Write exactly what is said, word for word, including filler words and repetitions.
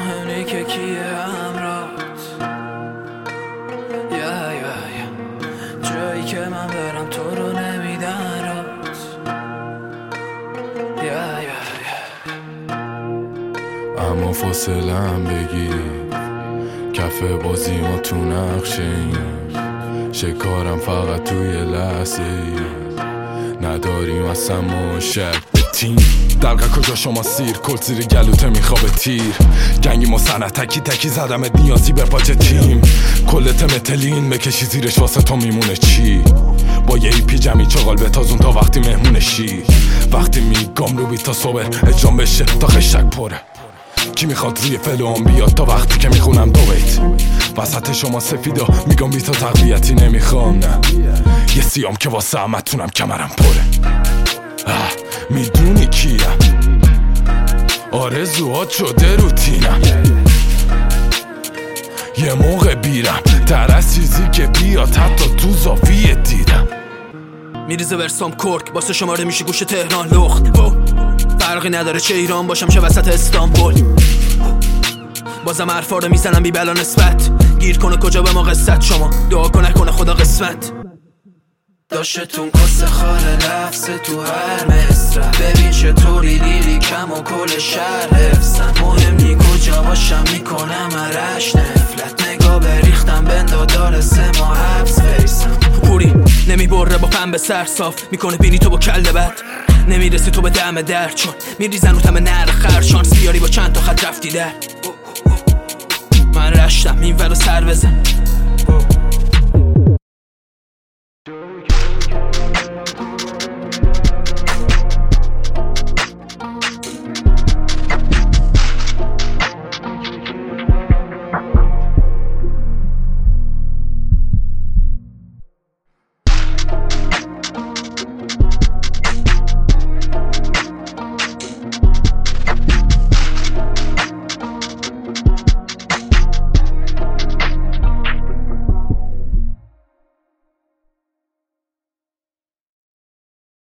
مهم نی که کیه همراهت. یا یا یا جایی که من برم تو رو نمیدن رات. یا یا یا اما فاصله‌ام بگیر کف بازی ما تو نقشه این شکارم فقط توی لحظه ای نداریم اصلا ما شک به تیم. دلقه کجا شما سیر کل زیر گلوته میخوابه تیر گنگی ما سنه تکی تکی زدمت نیازی به باج تیم کلت متلین بکشی زیرش واسه تو میمونه چی با یه ایپی جمعی چغال بتازون تا وقتی مهمونه شی وقتی میگم رو بی تا صبح اجرام بشه تا خشک پره کی میخواد روی فلوم بیاد تا وقتی که میخونم دو بیت وسط شما سفیدا میگم بی تا تقویتی نمیخوام نه یه سیام که واسه همتونم کمرم پره میدونی کیم آرزوهات شده روتینم یه موقع بیرم تر از چیزی که بیاد حتی تو زاویه دیدم میریزه ورسام کرک واسه شماره میشه گوش تهران لخت فرقی نداره چه ایران باشم چه وسط استانبول بازم حرفا رو میزنم بی بلا نسبت گیر کنه کجا به ما قصت شما دعا کنه کنه خدا قسمت داشتتون کس خاله لفظ تو هر مصرع ببین چطوری لیلی کم و کل شهر حفظم مهم نی کجا باشم میکنم عرش نفلت نگاه بریختم بندا داره سه ما حبس فیسم پوری نمیبره با پنبه سر صاف میکنه بینی تو با کله بد نمیرسی تو به دم در چون میریزن رو تم نر خر شانس بیاری با چند تا خط رفتی در من رشتم این ور سر بزن